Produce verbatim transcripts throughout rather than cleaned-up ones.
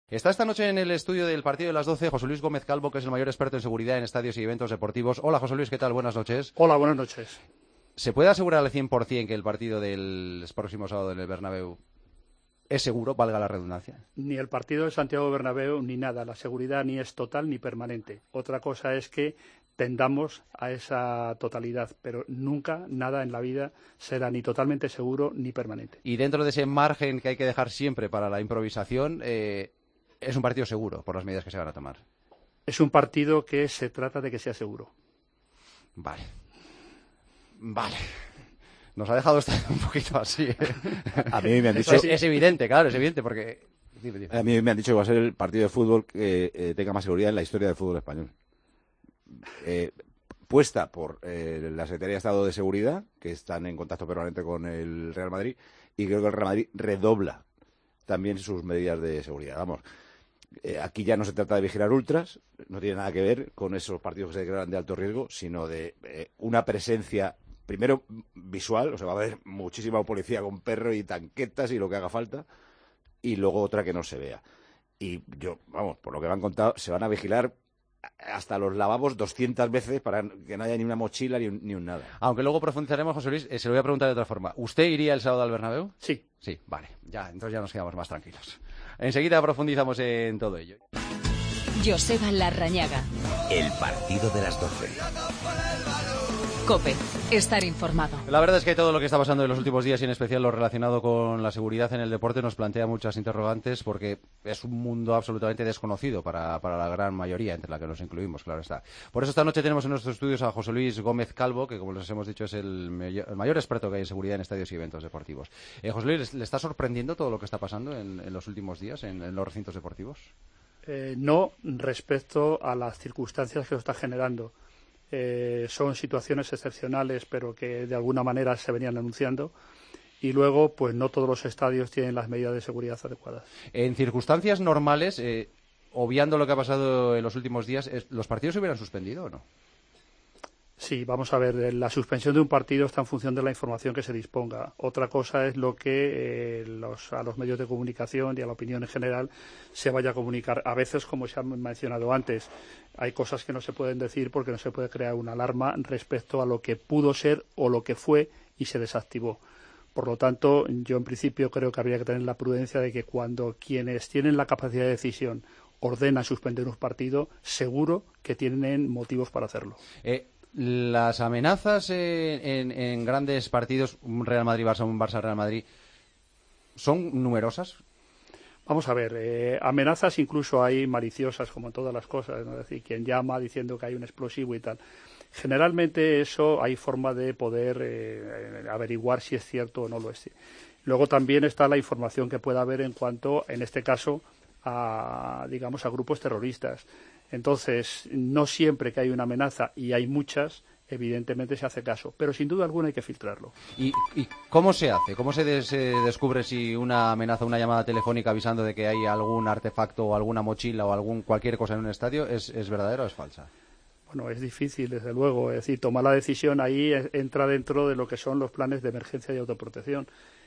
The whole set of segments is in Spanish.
Está esta noche en el estudio del partido de las doce José Luis Gómez Calvo, que es el mayor experto en seguridad en estadios y eventos deportivos. Hola, José Luis, ¿qué tal? Buenas noches. Hola, buenas noches. ¿Se puede asegurar al cien por cien que el partido del próximo sábado en el Bernabéu es seguro, valga la redundancia? Ni el partido de Santiago Bernabéu ni nada. La seguridad ni es total ni permanente. Otra cosa es que tendamos a esa totalidad, pero nunca nada en la vida será ni totalmente seguro ni permanente. Y dentro de ese margen que hay que dejar siempre para la improvisación, eh, es un partido seguro por las medidas que se van a tomar. Es un partido que se trata de que sea seguro. Vale. Vale. Nos ha dejado esto un poquito así, ¿eh? A mí me han dicho... Es, es evidente, claro, es evidente, porque... Dime, dime. A mí me han dicho que va a ser el partido de fútbol que eh, tenga más seguridad en la historia del fútbol español. Eh, puesta por eh, la Secretaría de Estado de Seguridad, que están en contacto permanente con el Real Madrid, y creo que el Real Madrid redobla también sus medidas de seguridad. Vamos, eh, aquí ya no se trata de vigilar ultras, no tiene nada que ver con esos partidos que se declaran de alto riesgo, sino de eh, una presencia, primero visual, o sea, va a haber muchísima policía con perro y tanquetas y lo que haga falta, y luego otra que no se vea. Y yo, vamos, por lo que me han contado, se van a vigilar hasta los lavabos doscientas veces para que no haya ni una mochila ni un, ni un nada. Aunque luego profundizaremos, José Luis, eh, se lo voy a preguntar de otra forma. ¿Usted iría el sábado al Bernabéu? Sí. Sí, vale. Ya, entonces ya nos quedamos más tranquilos. Enseguida profundizamos en todo ello. Joseba Larrañaga. El partido de las doce. COPE. Estar informado. La verdad es que todo lo que está pasando en los últimos días y en especial lo relacionado con la seguridad en el deporte nos plantea muchas interrogantes porque es un mundo absolutamente desconocido para, para la gran mayoría, entre la que nos incluimos, claro está. Por eso esta noche tenemos en nuestros estudios a José Luis Gómez Calvo, que como les hemos dicho es el, mayor, el mayor experto que hay en seguridad en estadios y eventos deportivos. Eh, José Luis, ¿le está sorprendiendo todo lo que está pasando en, en los últimos días en, en los recintos deportivos? Eh, no respecto a las circunstancias que lo está generando. Eh, son situaciones excepcionales, pero que de alguna manera se venían anunciando. Y luego, pues no todos los estadios tienen las medidas de seguridad adecuadas. En circunstancias normales, eh, obviando lo que ha pasado en los últimos días, ¿los partidos se hubieran suspendido o no? Sí, vamos a ver, la suspensión de un partido está en función de la información que se disponga. Otra cosa es lo que eh, los, a los medios de comunicación y a la opinión en general se vaya a comunicar. A veces, como se ha mencionado antes, hay cosas que no se pueden decir porque no se puede crear una alarma respecto a lo que pudo ser o lo que fue y se desactivó. Por lo tanto, yo en principio creo que habría que tener la prudencia de que cuando quienes tienen la capacidad de decisión ordenan suspender un partido, seguro que tienen motivos para hacerlo. Eh... Las amenazas en, en, en grandes partidos, un Real Madrid-Barça, un Barça-Real Madrid, ¿son numerosas? Vamos a ver, eh, amenazas incluso hay maliciosas, como en todas las cosas, ¿no? Es decir, quien llama diciendo que hay un explosivo y tal. Generalmente eso hay forma de poder eh, averiguar si es cierto o no lo es. Luego también está la información que pueda haber en cuanto, en este caso, a, digamos, a grupos terroristas. Entonces, no siempre que hay una amenaza, y hay muchas, evidentemente se hace caso, pero sin duda alguna hay que filtrarlo. ¿Y, y cómo se hace? ¿Cómo se, de, se descubre si una amenaza, una llamada telefónica avisando de que hay algún artefacto o alguna mochila o algún cualquier cosa en un estadio es, es verdadera o es falsa? Bueno, es difícil, desde luego. Es decir, tomar la decisión ahí entra dentro de lo que son los planes de emergencia y autoprotección.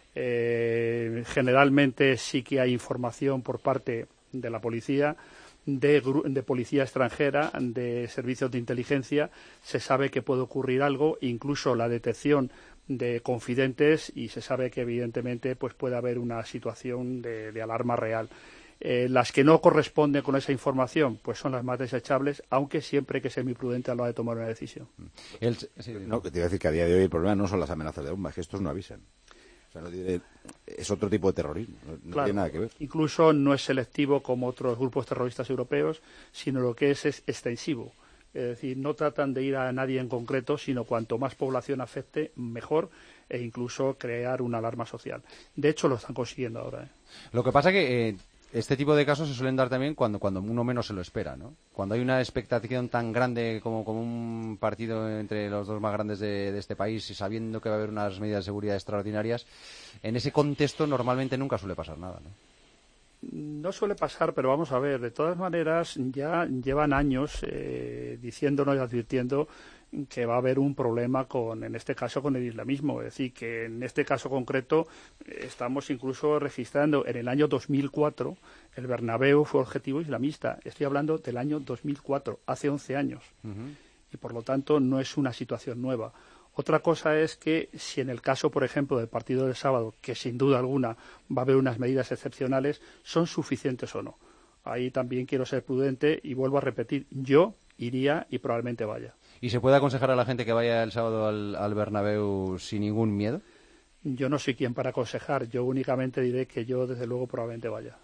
Eh, generalmente sí que hay información por parte de la policía, De, de policía extranjera, de servicios de inteligencia, se sabe que puede ocurrir algo, incluso la detección de confidentes, y se sabe que evidentemente pues puede haber una situación de, de alarma real. Eh, las que no corresponden con esa información pues son las más desechables, aunque siempre hay que ser muy prudente a la hora de tomar una decisión. El, sí, no, te iba a decir que a día de hoy el problema no son las amenazas de bomba, es que estos no avisan. O sea, no tiene, es otro tipo de terrorismo, no, no claro, tiene nada que ver. Incluso no es selectivo como otros grupos terroristas europeos, sino lo que es es extensivo. Es decir, no tratan de ir a nadie en concreto, sino cuanto más población afecte, mejor, e incluso crear una alarma social. De hecho, lo están consiguiendo ahora, ¿eh? Lo que pasa que eh, este tipo de casos se suelen dar también cuando, cuando uno menos se lo espera, ¿no? Cuando hay una expectación tan grande como, como un partido entre los dos más grandes de, de este país y sabiendo que va a haber unas medidas de seguridad extraordinarias, en ese contexto normalmente nunca suele pasar nada, ¿no? No suele pasar, pero vamos a ver, de todas maneras ya llevan años eh, diciéndonos y advirtiendo que va a haber un problema con, en este caso, con el islamismo. Es decir, que en este caso concreto estamos incluso registrando en el año dos mil cuatro el Bernabéu fue objetivo islamista. Estoy hablando del año dos mil cuatro, hace once años. Uh-huh. Y por lo tanto no es una situación nueva. Otra cosa es que si en el caso, por ejemplo, del partido del sábado, que sin duda alguna va a haber unas medidas excepcionales, son suficientes o no. Ahí también quiero ser prudente y vuelvo a repetir, yo iría y probablemente vaya. ¿Y se puede aconsejar a la gente que vaya el sábado al, al Bernabéu sin ningún miedo? Yo no soy quien para aconsejar, yo únicamente diré que yo desde luego probablemente vaya.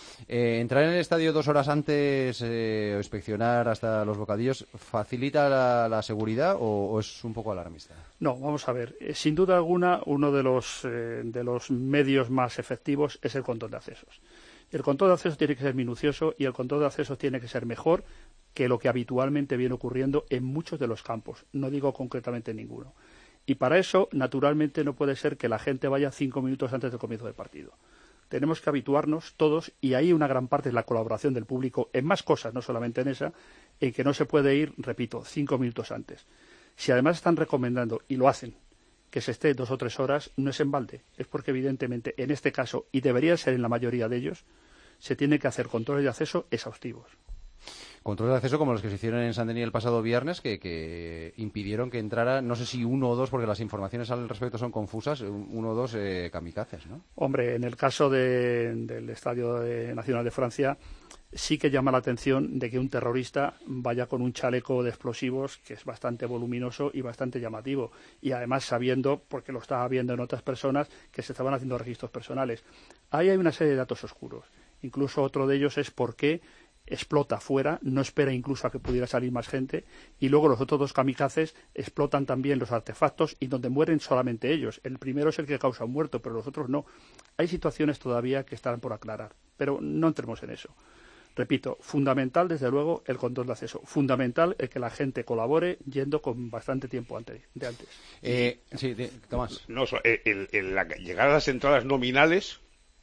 Eh, ¿Entrar en el estadio dos horas antes eh, o inspeccionar hasta los bocadillos facilita la, la seguridad o, o es un poco alarmista? No, vamos a ver. Eh, sin duda alguna, uno de los, eh, de los medios más efectivos es el control de accesos. El control de accesos tiene que ser minucioso y el control de accesos tiene que ser mejor que lo que habitualmente viene ocurriendo en muchos de los campos. No digo concretamente ninguno. Y para eso, naturalmente, no puede ser que la gente vaya cinco minutos antes del comienzo del partido. Tenemos que habituarnos todos, y ahí una gran parte es la colaboración del público en más cosas, no solamente en esa, en que no se puede ir, repito, cinco minutos antes. Si además están recomendando, y lo hacen, que se esté dos o tres horas, no es en balde. Es porque, evidentemente, en este caso, y debería ser en la mayoría de ellos, se tiene que hacer controles de acceso exhaustivos. Controles de acceso como los que se hicieron en Saint-Denis el pasado viernes, que, que impidieron que entrara, no sé si uno o dos, porque las informaciones al respecto son confusas, uno o dos eh, kamikazes, ¿no? Hombre, en el caso de, del Estadio de, Nacional de Francia, sí que llama la atención de que un terrorista vaya con un chaleco de explosivos que es bastante voluminoso y bastante llamativo. Y además sabiendo, porque lo estaba viendo en otras personas, que se estaban haciendo registros personales. Ahí hay una serie de datos oscuros. Incluso otro de ellos es por qué explota fuera, no espera incluso a que pudiera salir más gente, y luego los otros dos kamikazes explotan también los artefactos y donde mueren solamente ellos. El primero es el que causa un muerto, pero los otros no. Hay situaciones todavía que están por aclarar, pero no entremos en eso. Repito, fundamental desde luego el control de acceso, fundamental el que la gente colabore yendo con bastante tiempo antes, de antes. Eh, sí, de, Tomás. No, el, el, el, la, llegar a las entradas nominales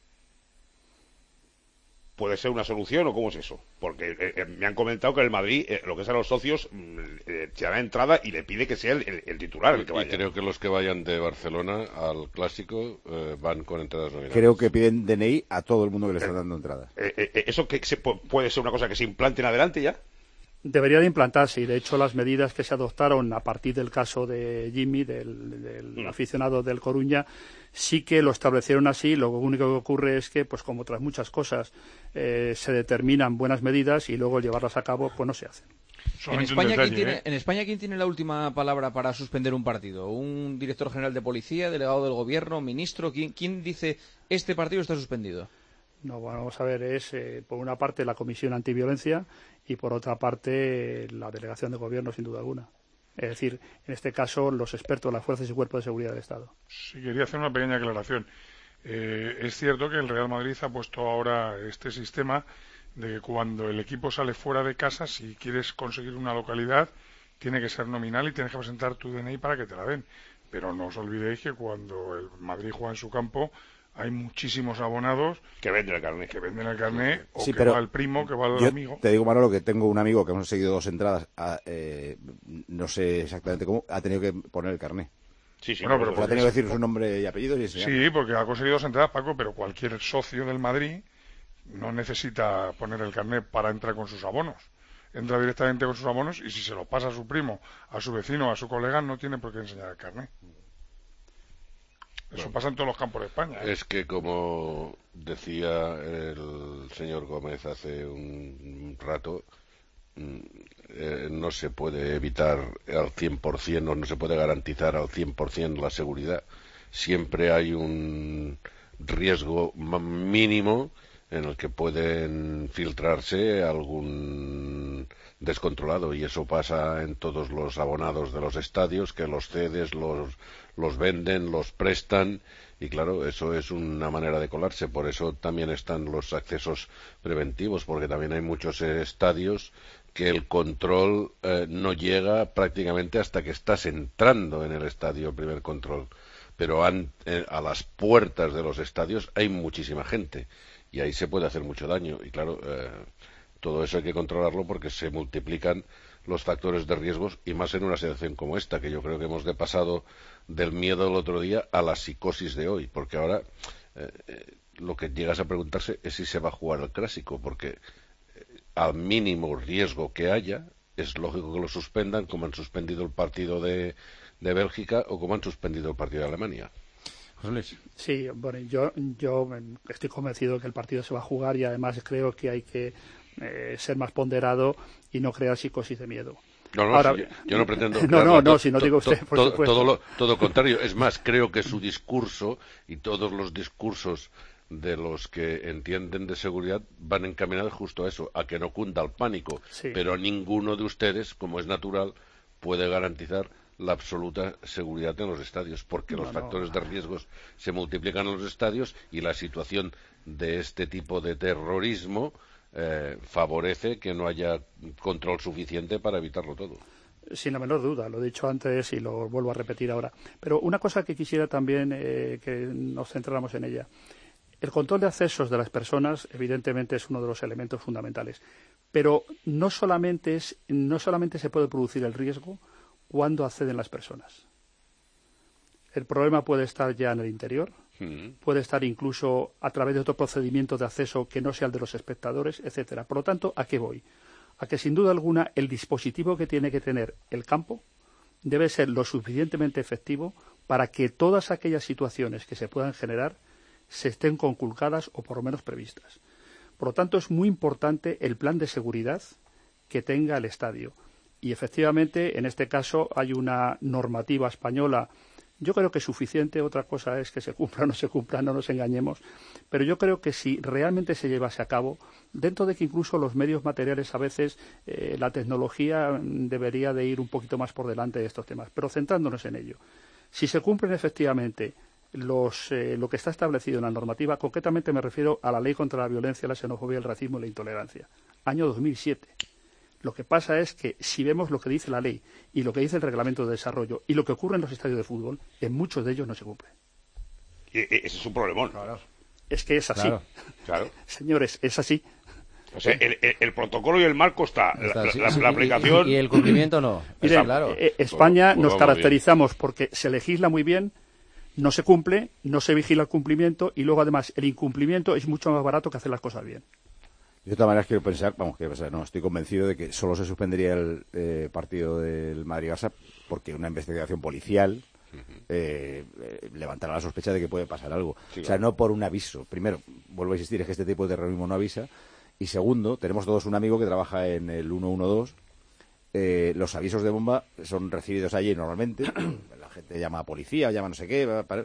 puede ser una solución, ¿o cómo es eso? Porque eh, me han comentado que el Madrid, eh, lo que es a los socios, eh, se da entrada y le pide que sea el, el, el titular el que vaya. Y creo que los que vayan de Barcelona al Clásico eh, van con entradas nominales. Creo que piden D N I a todo el mundo que le está dando entradas. Eh, eh, ¿Eso que se, puede ser una cosa que se implante en adelante ya? Debería de implantarse, y de hecho las medidas que se adoptaron a partir del caso de Jimmy, del, del mm. aficionado del Coruña, sí que lo establecieron así. Lo único que ocurre es que, pues como otras muchas cosas, eh, se determinan buenas medidas y luego llevarlas a cabo, pues no se hacen. En España, ¿quién tiene, en España, ¿quién tiene la última palabra para suspender un partido? ¿Un director general de policía, delegado del gobierno, ministro? ¿Quién, quién dice este partido está suspendido? No, bueno, vamos a ver, es eh, por una parte la Comisión Antiviolencia y por otra parte eh, la Delegación de Gobierno, sin duda alguna. Es decir, en este caso, los expertos de las fuerzas y cuerpos de seguridad del Estado. Sí, quería hacer una pequeña aclaración. Eh, es cierto que el Real Madrid ha puesto ahora este sistema de que cuando el equipo sale fuera de casa, si quieres conseguir una localidad, tiene que ser nominal y tienes que presentar tu D N I para que te la den. Pero no os olvidéis que cuando el Madrid juega en su campo, hay muchísimos abonados que venden el carnet, que venden el carnet o sí, que va el primo, que va el yo amigo. Te digo, Manolo, que tengo un amigo que hemos conseguido dos entradas, a, eh, no sé exactamente cómo, ha tenido que poner el carnet. Sí, sí, bueno, pero ha tenido que decir su nombre y apellido y enseñarlo. Sí, porque ha conseguido dos entradas, Paco, pero cualquier socio del Madrid no necesita poner el carnet para entrar con sus abonos. Entra directamente con sus abonos y si se lo pasa a su primo, a su vecino, a su colega, no tiene por qué enseñar el carnet. Eso bueno, pasa en todos los campos de España. ¿eh? Es que, como decía el señor Gómez hace un rato, eh, no se puede evitar al cien por ciento, o no se puede garantizar al cien por ciento la seguridad. Siempre hay un riesgo mínimo en el que pueden filtrarse algún descontrolado, y eso pasa en todos los abonados de los estadios, que los cedes, los, los venden, los prestan, y claro, eso es una manera de colarse. Por eso también están los accesos preventivos, porque también hay muchos estadios que el control eh, no llega prácticamente hasta que estás entrando en el estadio, el primer control, pero an, eh, a las puertas de los estadios hay muchísima gente y ahí se puede hacer mucho daño, y claro, eh, todo eso hay que controlarlo porque se multiplican los factores de riesgos y más en una situación como esta, que yo creo que hemos de pasado del miedo del otro día a la psicosis de hoy, porque ahora eh, eh, lo que llegas a preguntarse es si se va a jugar el clásico, porque eh, al mínimo riesgo que haya, es lógico que lo suspendan, como han suspendido el partido de, de Bélgica o como han suspendido el partido de Alemania. José Luis. Sí, bueno, yo, yo estoy convencido de que el partido se va a jugar y además creo que hay que eh, ser más ponderado y no crear psicosis de miedo. No, no, Ahora, si yo, yo no pretendo... No, no, no, si no digo usted, por todo, supuesto. Todo lo todo contrario. Es más, creo que su discurso y todos los discursos de los que entienden de seguridad van encaminados justo a eso, a que no cunda el pánico. Sí. Pero ninguno de ustedes, como es natural, puede garantizar la absoluta seguridad en los estadios, porque no, los no. factores de riesgos se multiplican en los estadios y la situación de este tipo de terrorismo eh, favorece que no haya control suficiente para evitarlo todo. Sin la menor duda, lo he dicho antes y lo vuelvo a repetir ahora. Pero una cosa que quisiera también eh, que nos centráramos en ella. El control de accesos de las personas, evidentemente, es uno de los elementos fundamentales. Pero no solamente, es, no solamente se puede producir el riesgo cuando acceden las personas. El problema puede estar ya en el interior, mm. puede estar incluso a través de otro procedimiento de acceso que no sea el de los espectadores, etcétera. Por lo tanto, ¿a qué voy? A que, sin duda alguna, el dispositivo que tiene que tener el campo debe ser lo suficientemente efectivo para que todas aquellas situaciones que se puedan generar se estén conculcadas o por lo menos previstas. Por lo tanto, es muy importante el plan de seguridad que tenga el estadio. Y efectivamente, en este caso, hay una normativa española, yo creo que suficiente, otra cosa es que se cumpla o no se cumpla, no nos engañemos, pero yo creo que si realmente se llevase a cabo, dentro de que incluso los medios materiales a veces, eh, la tecnología debería de ir un poquito más por delante de estos temas, pero centrándonos en ello. Si se cumplen efectivamente los, eh, lo que está establecido en la normativa, concretamente me refiero a la Ley contra la Violencia, la Xenofobia, el Racismo y la Intolerancia, año dos mil siete. Lo que pasa es que si vemos lo que dice la ley y lo que dice el reglamento de desarrollo y lo que ocurre en los estadios de fútbol, en muchos de ellos no se cumple. Y, y ese es un problemón. Claro. Es que es así. Claro. Claro. Señores, es así. O sea, el, el, el protocolo y el marco está, está la, sí, la, sí, la aplicación... Y, y el cumplimiento no. Miren, claro. eh, España nos caracterizamos porque se legisla muy bien, no se cumple, no se vigila el cumplimiento y luego además el incumplimiento es mucho más barato que hacer las cosas bien. De todas maneras, quiero pensar, vamos, quiero pensar, no, estoy convencido de que solo se suspendería el eh, partido del Madrid-Barça porque una investigación policial eh, eh, levantará la sospecha de que puede pasar algo. Sí, o sea, claro. No por un aviso. Primero, vuelvo a insistir, es que este tipo de terrorismo no avisa. Y segundo, tenemos todos un amigo que trabaja en el ciento doce. Eh, los avisos de bomba son recibidos allí normalmente. La gente llama a policía, llama no sé qué. Para...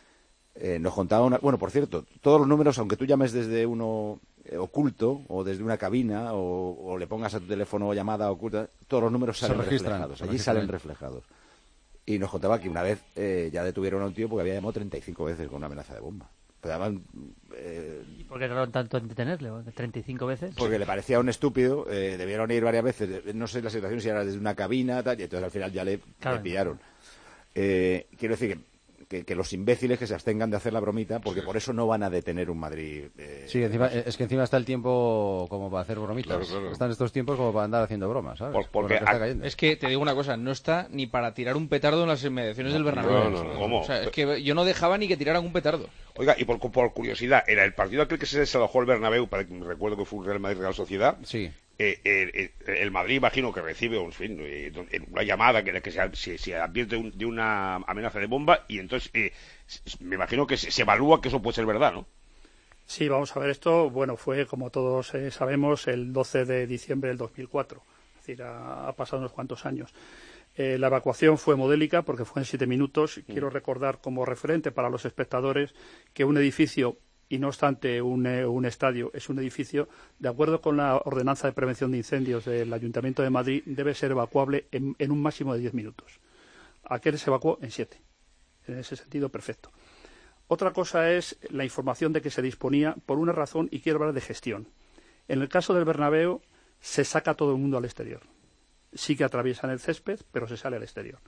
Eh, nos contaba una... Bueno, por cierto, todos los números, aunque tú llames desde uno oculto o desde una cabina o, o le pongas a tu teléfono llamada oculta, todos los números salen reflejados, allí salen reflejados. Y nos contaba que una vez eh, ya detuvieron a un tío porque había llamado treinta y cinco veces con una amenaza de bomba. Pues además, eh, ¿Y por qué tardaron tanto en detenerle? ¿treinta y cinco veces? Porque le parecía un estúpido, eh, debieron ir varias veces, no sé la situación si era desde una cabina, tal, y entonces al final ya le, claro. le pillaron. Eh, quiero decir que Que, que los imbéciles que se abstengan de hacer la bromita, porque sí. por eso no van a detener un Madrid. Eh, sí, encima, es que encima está el tiempo como para hacer bromitas. Claro, claro. Están estos tiempos como para andar haciendo bromas, ¿sabes? Por, porque Por que es que te digo una cosa, no está ni para tirar un petardo en las inmediaciones no, del Bernabéu. No, no, no, ¿cómo? O sea, es que yo no dejaba ni que tiraran un petardo. Oiga, y por, por curiosidad, era el partido aquel que se desalojó el Bernabéu, para que recuerdo que fue un Real Madrid Real Sociedad. Sí. Eh, eh, el Madrid, imagino que recibe en fin, eh, una llamada que, que se, se, se advierte un, de una amenaza de bomba y entonces eh, me imagino que se, se evalúa que eso puede ser verdad, ¿no? Sí, vamos a ver, esto, bueno, fue como todos eh, sabemos el doce de diciembre del dos mil cuatro, es decir, ha, ha pasado unos cuantos años. Eh, la evacuación fue modélica porque fue en siete minutos. Mm. Quiero recordar como referente para los espectadores que un edificio, y no obstante un, eh, un estadio, es un edificio, de acuerdo con la Ordenanza de Prevención de Incendios del Ayuntamiento de Madrid, debe ser evacuable en, en un máximo de diez minutos. Aquel se evacuó en siete. En ese sentido, perfecto. Otra cosa es la información de que se disponía por una razón, y quiero hablar de gestión. En el caso del Bernabéu, se saca todo el mundo al exterior. Sí que atraviesan el césped, pero se sale al exterior.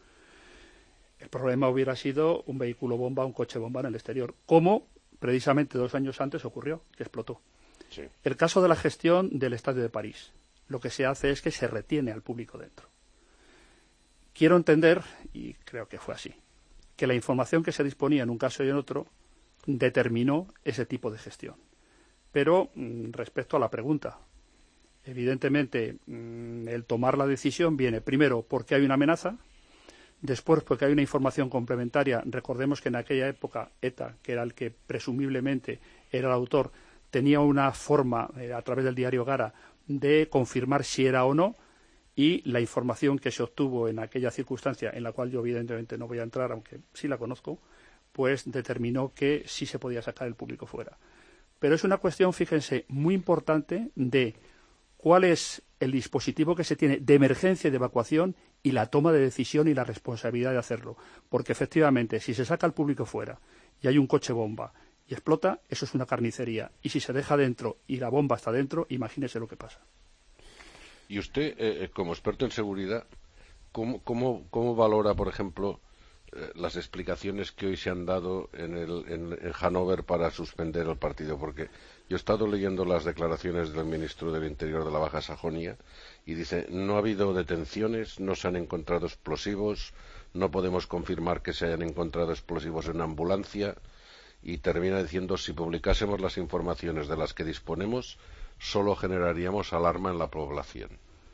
El problema hubiera sido un vehículo bomba, un coche bomba en el exterior, como precisamente dos años antes ocurrió, que explotó. Sí. El caso de la gestión del Estadio de París. Lo que se hace es que se retiene al público dentro. Quiero entender, y creo que fue así, que la información que se disponía en un caso y en otro determinó ese tipo de gestión. Pero mmm, respecto a la pregunta, evidentemente mmm, el tomar la decisión viene primero porque hay una amenaza, después porque hay una información complementaria. Recordemos que en aquella época ETA, que era el que presumiblemente era el autor, tenía una forma eh, a través del diario Gara de confirmar si era o no, y la información que se obtuvo en aquella circunstancia, en la cual yo evidentemente no voy a entrar, aunque sí la conozco, pues determinó que sí se podía sacar el público fuera. Pero es una cuestión, fíjense, muy importante de cuál es el dispositivo que se tiene de emergencia y de evacuación y la toma de decisión y la responsabilidad de hacerlo. Porque efectivamente, si se saca el público fuera y hay un coche bomba y explota, eso es una carnicería. Y si se deja dentro y la bomba está dentro, imagínese lo que pasa. Y usted, eh, como experto en seguridad, ¿cómo, cómo, cómo valora, por ejemplo, eh, las explicaciones que hoy se han dado en, el, en, en Hannover para suspender el partido? Porque yo he estado leyendo las declaraciones del ministro del Interior de la Baja Sajonia y dice, no ha habido detenciones, no se han encontrado explosivos, no podemos confirmar que se hayan encontrado explosivos en una ambulancia, y termina diciendo, si publicásemos las informaciones de las que disponemos, solo generaríamos alarma en la población.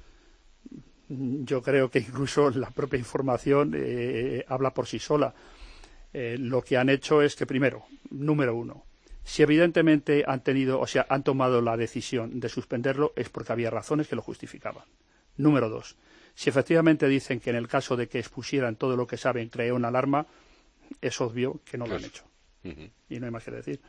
Yo creo que incluso la propia información eh, habla por sí sola. Eh, lo que han hecho es que, primero, número uno, si evidentemente han tenido, o sea, han tomado la decisión de suspenderlo, es porque había razones que lo justificaban. Número dos, si efectivamente dicen que en el caso de que expusieran todo lo que saben crea una alarma, es obvio que no lo han hecho. Uh-huh. Y no hay más que decir.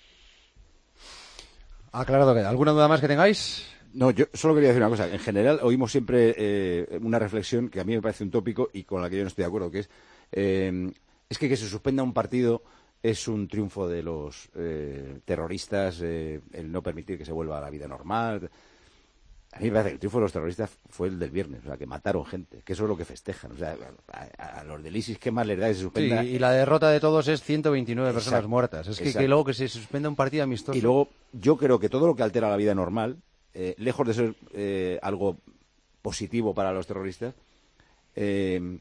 Aclarado queda. ¿Alguna duda más que tengáis? No, yo solo quería decir una cosa. En general, oímos siempre eh, una reflexión que a mí me parece un tópico y con la que yo no estoy de acuerdo, que es eh, es que que se suspenda un partido es un triunfo de los eh, terroristas, eh, el no permitir que se vuelva a la vida normal. A mí me parece que el triunfo de los terroristas fue el del viernes, o sea, que mataron gente, que eso es lo que festejan. O sea, a, a los del ISIS, ¿qué más les da que se suspenda? Sí, y la derrota de todos es ciento veintinueve Exacto, personas muertas. Es que, que luego que se suspenda un partido amistoso. Y luego, yo creo que todo lo que altera la vida normal, eh, lejos de ser eh, algo positivo para los terroristas, eh,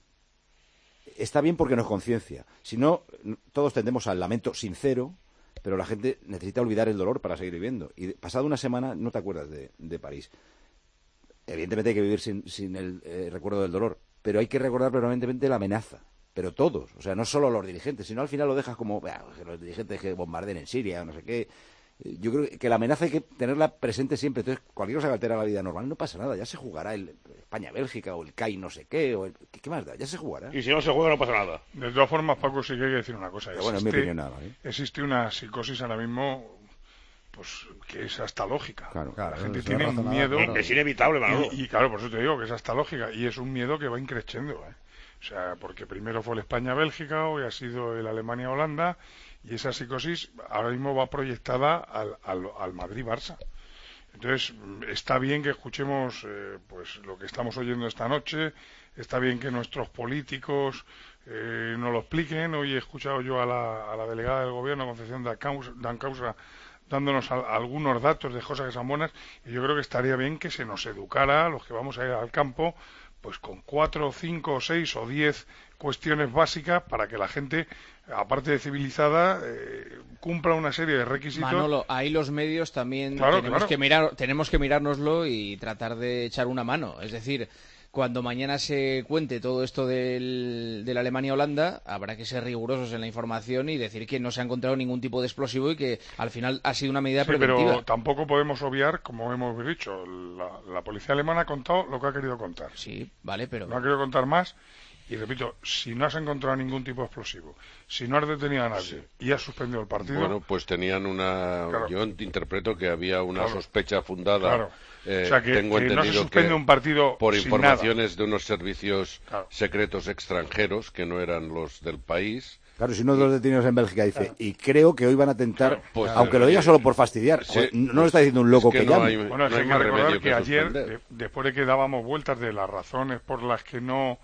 está bien porque nos conciencia. Si no, todos tendemos al lamento sincero, pero la gente necesita olvidar el dolor para seguir viviendo. Y pasada una semana no te acuerdas de, de París. Evidentemente hay que vivir sin, sin el eh, recuerdo del dolor, pero hay que recordar permanentemente la amenaza. Pero todos, o sea, no solo los dirigentes, sino al final lo dejas como bah, los dirigentes que bombarden en Siria, no sé qué. Yo creo que la amenaza hay que tenerla presente siempre. Entonces, cualquier cosa que altera la vida normal no pasa nada. Ya se jugará el España-Bélgica o el C A I no sé qué. O el... ¿Qué, ¿Qué más da? Ya se jugará. Y si no se juega no pasa nada. De todas formas, Paco, sí que hay que decir una cosa. Pero bueno, existe, en mi opinión nada, ¿eh? Existe una psicosis ahora mismo, pues que es hasta lógica. Claro, la claro, gente tiene un miedo. Claro. Es inevitable, Manolo. Y, y claro, por eso te digo que es hasta lógica. Y es un miedo que va increciendo, ¿eh? O sea, porque primero fue el España-Bélgica, hoy ha sido el Alemania-Holanda, y esa psicosis ahora mismo va proyectada al, al, al Madrid-Barça. Entonces, está bien que escuchemos eh, pues lo que estamos oyendo esta noche, está bien que nuestros políticos eh, nos lo expliquen. Hoy he escuchado yo a la, a la delegada del Gobierno, Concepción Dancausa, dándonos a, a algunos datos de cosas que son buenas, y yo creo que estaría bien que se nos educara a los que vamos a ir al campo, pues con cuatro, cinco, seis o diez cuestiones básicas para que la gente, aparte de civilizada, eh, cumpla una serie de requisitos. Manolo, ahí los medios también claro, tenemos claro. que mirar, tenemos que mirárnoslo y tratar de echar una mano. Es decir, cuando mañana se cuente todo esto del, de la Alemania-Holanda, habrá que ser rigurosos en la información y decir que no se ha encontrado ningún tipo de explosivo y que al final ha sido una medida sí, preventiva. Pero tampoco podemos obviar, como hemos dicho, la, la policía alemana ha contado lo que ha querido contar. Sí, vale, pero... No ha querido contar más. Y repito, si no has encontrado ningún tipo de explosivo, si no has detenido a nadie sí. y has suspendido el partido... Bueno, pues tenían una... Claro. Yo interpreto que había una claro. sospecha fundada. Claro. Eh, o sea, que, tengo que entendido no se suspende que un partido por sin informaciones nada. de unos servicios claro. secretos extranjeros que no eran los del país. Claro, si uno de los detenidos en Bélgica dice, claro. y creo que hoy van a tentar, claro, pues, aunque lo diga solo por fastidiar, sí, no pues, lo está diciendo un loco es que, que llame. No hay, bueno, no hay que recordar que, que ayer, de, después de que dábamos vueltas de las razones por las que no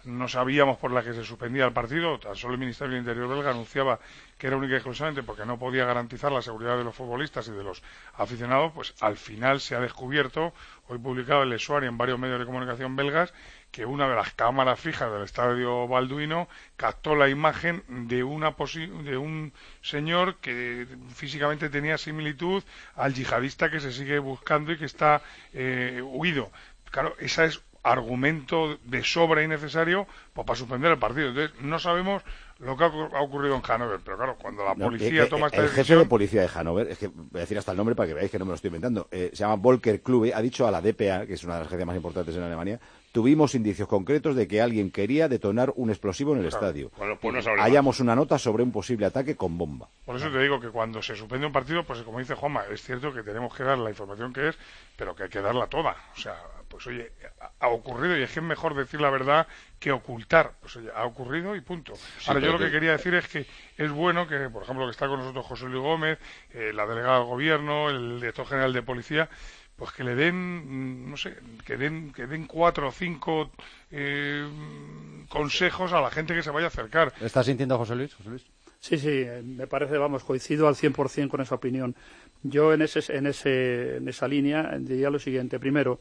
no sabíamos por la que se suspendía el partido. Tan solo el Ministerio del Interior belga anunciaba que era única y exclusivamente porque no podía garantizar la seguridad de los futbolistas y de los aficionados. Pues al final se ha descubierto, hoy publicado el Soir y en varios medios de comunicación belgas, que una de las cámaras fijas del estadio Balduino captó la imagen de una de un señor que físicamente tenía similitud al yihadista que se sigue buscando y que está eh, huido. Claro, ese es argumento de sobra innecesario pues, para suspender el partido. Entonces, no sabemos lo que ha ocurrido en Hannover, pero claro, cuando la policía no, eh, toma eh, esta el decisión... El jefe de policía de Hannover, es que voy a decir hasta el nombre para que veáis que no me lo estoy inventando, eh, se llama Volker Klube, ha dicho a la D P A, que es una de las agencias más importantes en Alemania, tuvimos indicios concretos de que alguien quería detonar un explosivo en el claro, estadio. Bueno, pues no hallamos una nota sobre un posible ataque con bomba. Por eso te digo que cuando se suspende un partido, pues como dice Juanma, es cierto que tenemos que dar la información que es, pero que hay que darla toda. O sea, pues oye, ha ocurrido y es que es mejor decir la verdad que ocultar. Pues oye, ha ocurrido y punto. Sí, Ahora, yo lo que, que quería decir es que es bueno que, por ejemplo, que está con nosotros José Luis Gómez, eh, la delegada del Gobierno, el director general de Policía, pues que le den, no sé, que den, que den cuatro o cinco eh, consejos a la gente que se vaya a acercar. ¿Estás sintiendo, José Luis? José Luis? Sí, sí, me parece, vamos, coincido al cien por cien con esa opinión. Yo en, ese, en, ese, en esa línea diría lo siguiente. Primero,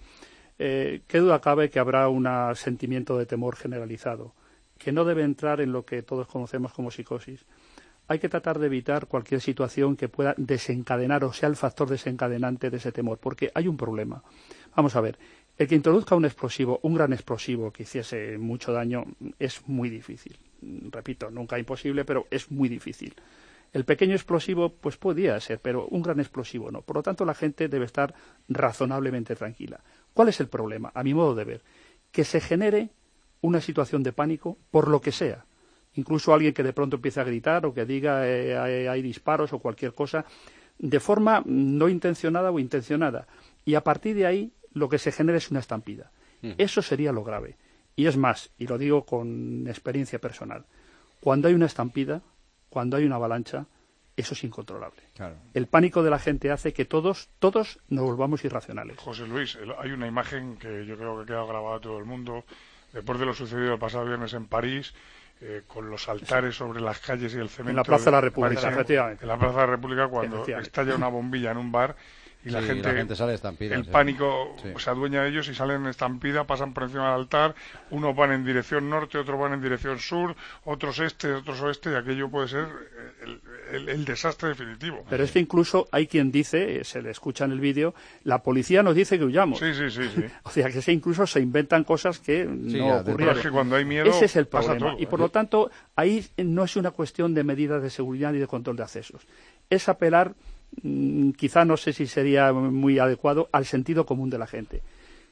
eh, qué duda cabe que habrá un sentimiento de temor generalizado, que no debe entrar en lo que todos conocemos como psicosis. Hay que tratar de evitar cualquier situación que pueda desencadenar o sea el factor desencadenante de ese temor, porque hay un problema. Vamos a ver, el que introduzca un explosivo, un gran explosivo que hiciese mucho daño, es muy difícil. Repito, nunca imposible, pero es muy difícil. El pequeño explosivo, pues podía ser, pero un gran explosivo no. Por lo tanto, la gente debe estar razonablemente tranquila. ¿Cuál es el problema? A mi modo de ver, que se genere una situación de pánico por lo que sea. Incluso alguien que de pronto empiece a gritar o que diga eh, hay, hay disparos o cualquier cosa, de forma no intencionada o intencionada. Y a partir de ahí, lo que se genera es una estampida. Mm. Eso sería lo grave. Y es más, y lo digo con experiencia personal, cuando hay una estampida, cuando hay una avalancha, eso es incontrolable. Claro. El pánico de la gente hace que todos, todos nos volvamos irracionales. José Luis, hay una imagen que yo creo que queda grabada a todo el mundo, después de lo sucedido el pasado viernes en París, eh, con los altares sobre las calles y el cemento. En la Plaza de la República, París, efectivamente. En la Plaza de la República, cuando estalla una bombilla en un bar y sí, la, gente, la gente sale estampida. el sí. pánico sí. se adueña de ellos y salen en estampida, pasan por encima del altar, unos van en dirección norte, otros van en dirección sur, otros este, otros oeste, y aquello puede ser el, el, el desastre definitivo. Pero es que incluso hay quien dice, se le escucha en el vídeo, la policía nos dice que huyamos. Sí, sí, sí. sí. O sea, que se incluso se inventan cosas que sí, no ocurrieron. Es que cuando hay miedo, ese es el pasa problema. todo, y por ¿eh? lo tanto, ahí no es una cuestión de medidas de seguridad ni de control de accesos. Es apelar, mmm, quizá no sé si sería muy adecuado, al sentido común de la gente.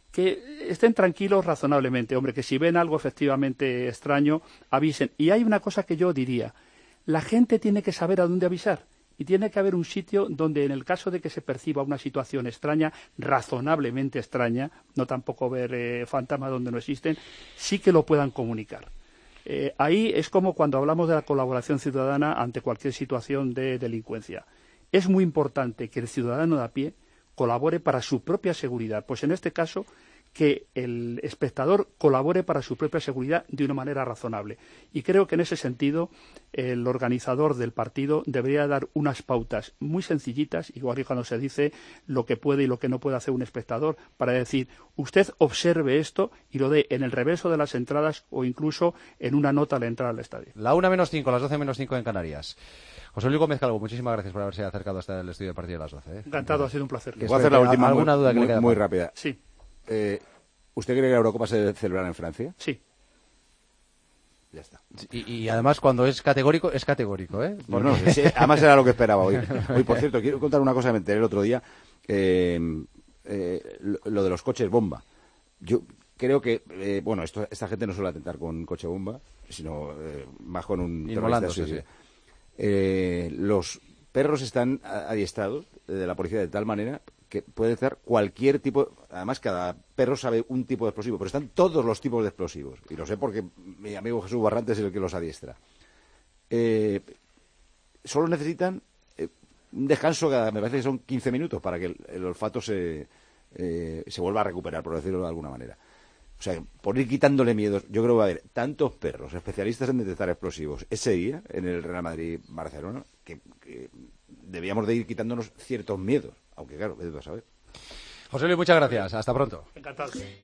Que estén tranquilos razonablemente, hombre, que si ven algo efectivamente extraño, avisen. Y hay una cosa que yo diría, la gente tiene que saber a dónde avisar. Y tiene que haber un sitio donde, en el caso de que se perciba una situación extraña, razonablemente extraña, no tampoco ver eh, fantasmas donde no existen, sí que lo puedan comunicar. Eh, ahí es como cuando hablamos de la colaboración ciudadana ante cualquier situación de delincuencia. Es muy importante que el ciudadano de a pie colabore para su propia seguridad. Pues en este caso, que el espectador colabore para su propia seguridad de una manera razonable. Y creo que en ese sentido el organizador del partido debería dar unas pautas muy sencillitas, igual que cuando se dice lo que puede y lo que no puede hacer un espectador, para decir, usted observe esto y lo dé en el reverso de las entradas o incluso en una nota al entrar al estadio. La una menos cinco, las doce menos cinco en Canarias. José Luis Gómez Calvo, muchísimas gracias por haberse acercado hasta el estudio del partido de las doce. ¿eh? Encantado, ha sido un placer. Voy a hacer la última ¿Alguna muy, duda que muy, le queda? muy rápida. Sí. Eh, ¿Usted cree que la Eurocopa se debe celebrar en Francia? Sí. Ya está. Y, y además, cuando es categórico, es categórico, ¿eh? Porque... No, no, sí, además era lo que esperaba hoy. Hoy, por cierto, quiero contar una cosa que me enteré el otro día. Eh, eh, lo, lo de los coches bomba. Yo creo que, eh, bueno, esto, esta gente no suele atentar con un coche bomba, sino eh, más con un terrorista. Sí, sí. Sí. Eh, los perros están adiestrados de la policía de tal manera que puede estar cualquier tipo, además cada perro sabe un tipo de explosivo, pero están todos los tipos de explosivos, y lo sé porque mi amigo Jesús Barrantes es el que los adiestra. Eh, solo necesitan eh, un descanso cada, me parece que son quince minutos para que el, el olfato se, eh, se vuelva a recuperar, por decirlo de alguna manera. O sea, por ir quitándole miedos, yo creo que va a haber tantos perros especialistas en detectar explosivos ese día en el Real Madrid-Barcelona que, que debíamos de ir quitándonos ciertos miedos, aunque claro, vete tú a saber. José Luis, muchas gracias. Hasta pronto. Encantado.